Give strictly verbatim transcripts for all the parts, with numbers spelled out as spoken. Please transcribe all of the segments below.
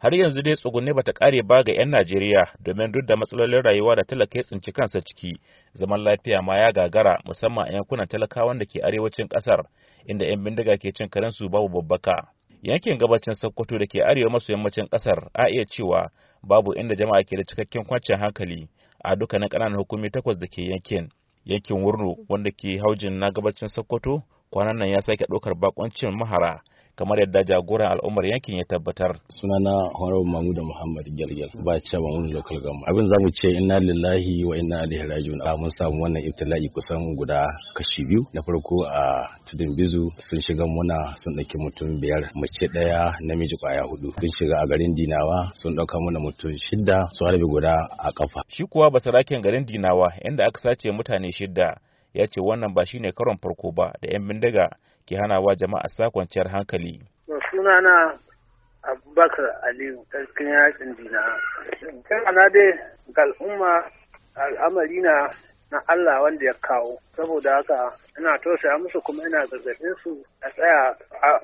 Har yanzu dai tsugunne bata kare ba ga 'yan Najeriya domin duk da matsalolin rayuwa da talaka ya tsinci kansa ciki, zaman lafiya ma ya gagara musamman a yankunan talakawan da ke arewacin kasar inda 'yan bindiga ke cin karensu babu babbaka. Yankin gabacin Sokoto da ke arewa maso yammacin kasar a iya cewa babu inda jama'a ke da cikakken kwanciyar hankali a dukkanin ƙananan hukumi takwas da ke yankin. Yankin Wurno wanda ke haujin na gabacin Sokoto kwanan nan ya sake ɗaukar bakoncin mahara kamar yadda jagoran al'ummar yankin ya tabbatar. Sunana Honorable Mahmud Muhammad Gelgel ba ce ba mun local government. Abin zamu ce inna lillahi wa inna ilaihi raji'un. Mun samu wannan ibtila'i kusan guda kashi biyu. Na farko a Tudun Bizu sun shiga muna sun dauki mutum biyar, mace daya, namiji kwaya hudu. Sun shiga a garin Dinawa sun dauka mana mutum shidda, su harbe guda a kafa. Shi kuwa basaraken garin Dinawa inda aka sace mutane shidda ya ce wannan ba shine karon farko ba da 'yan bindiga ke hanawa jama'a sa kwanciyar hankali. Sunana Abubakar Aliyu, sarkin yakin Dinawa. Kana dai ga al'umma al'amari na na Allah wanda ya kawo, saboda haka ina tausaya musu kuma ina gargaɗin su a tsaya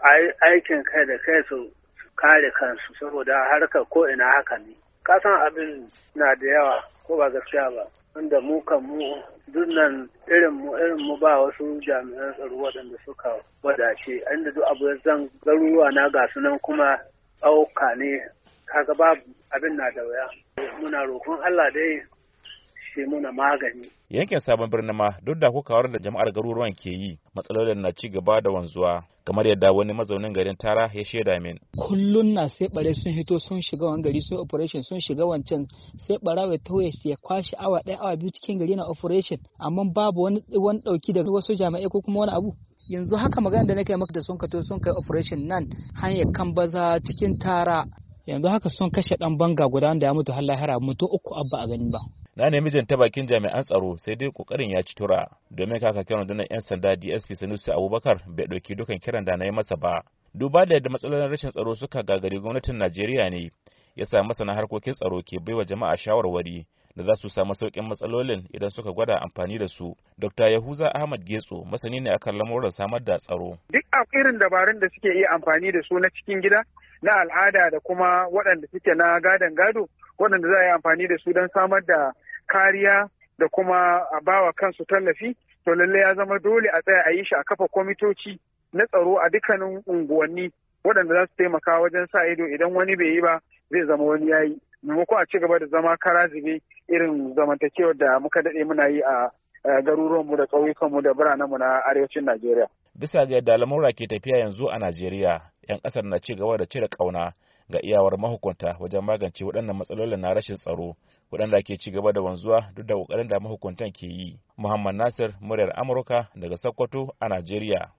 aikin kai da kai su kare kansu saboda harkar ko ina haka ne. Kasan abin na da yawa ko ba gaskiya ba. Wanda mu kan mu dunnan irin mu irin mu ba wasu jami'an tsaro waɗanda suka wadace inda duk abu zan garuruwa na ga sunan kuma ɗauka ne kaga babu abin na da waya muna roƙon Allah dai shi muna magani. Yankin Sabon Birni ma duk da kokawar da jama'ar garuruwan ke yi matsalolin na ci gaba da wanzuwa kamar yadda wani mazaunin garin Tara ya shaida min. Kullun na sai bare sun hito sun shiga wani gari sun operation sun shiga wancan sai barawa ta waye ya kwashi awa ɗaya awa biyu cikin gari na operation amma babu wani wani dauki da wasu jami'ai ko kuma wani abu. Yanzu haka magana da nake maka da sun kato sun kai operation nan hanyar Kambaza cikin Tara yanzu haka sun kashe dan banga guda wanda ya mutu har lahira mutu uku abba a gani ba. Na nemi jin ta bakin jami'an tsaro sai dai kokarin ya ci tura domin kakakin rundunar 'yan sanda D S P Sanusi Abubakar bai ɗauki dukan kiran da na yi masa ba. Duba da yadda matsalolin rashin tsaro suka gagari gwamnatin Najeriya ne ya sa masana harkokin tsaro ke baiwa jama'a shawarwari da za su samu sauƙin matsalolin idan suka gwada amfani da su. Dokta Yahuza Ahmad Getso masani ne akan lamuran samar da tsaro. Duk irin dabarun da suke iya amfani da su na cikin gida na al'ada da kuma waɗanda suke na gadon gado waɗanda za a yi amfani da su don samar da kariya da kuma a bawa kansu tallafi to lalle ya zama dole a tsaya a yi shi a kafa kwamitoci na tsaro a dukkanin unguwanni waɗanda za su taimaka wajen sa ido idan wani bai yi ba zai zama wani ya yi maimakon a ci gaba da zama kara zube irin zamantakewar da muka daɗe muna yi a garuruwanmu da ƙauyukanmu da biranenmu na arewacin Najeriya. Bisa ga yadda lamura ke tafiya yanzu a Najeriya, 'yan ƙasar na ci gaba da cire ƙauna ga iyawar mahukunta wajen magance waɗannan matsalolin na rashin tsaro waɗanda ke ci gaba da wanzuwa duk da ƙoƙarin da mahukuntan ke yi. Muhammad Nasir, muryar Amurka daga Sokoto a Najeriya.